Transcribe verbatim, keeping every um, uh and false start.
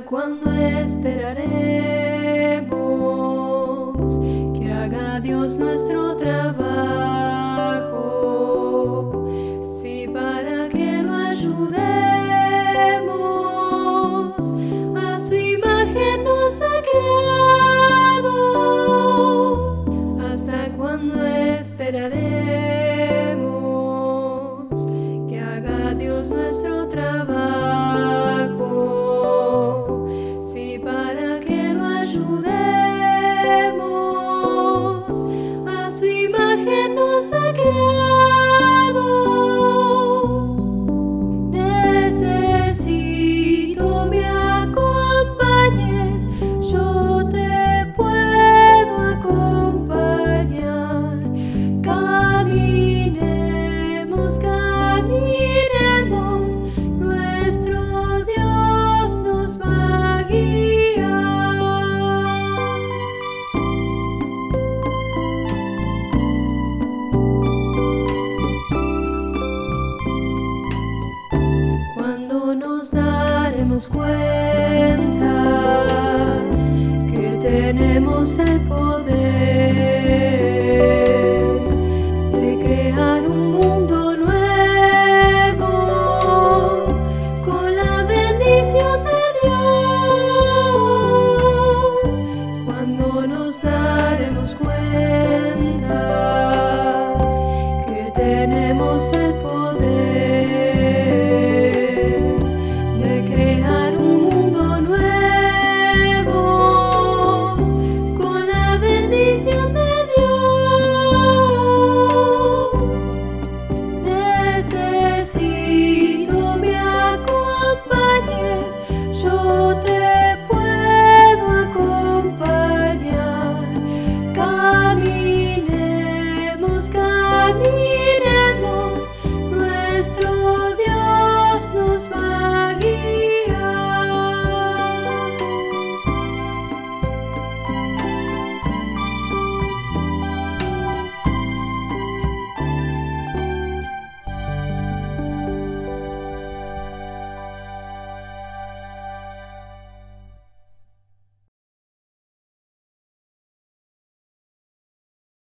cuándo esperaremos que haga Dios nuestro trabajo? Si para que lo ayudemos a su imagen nos ha creado. ¿Hasta cuándo esperaremos que haga Dios nuestro trabajo? Si para que lo ayudemos a su imagen nos ha creado. Necesito me acompañes, yo te puedo acompañar. Caminemos, caminemos, nuestro Dios nos va a guiar. Cuando nos daremos cuenta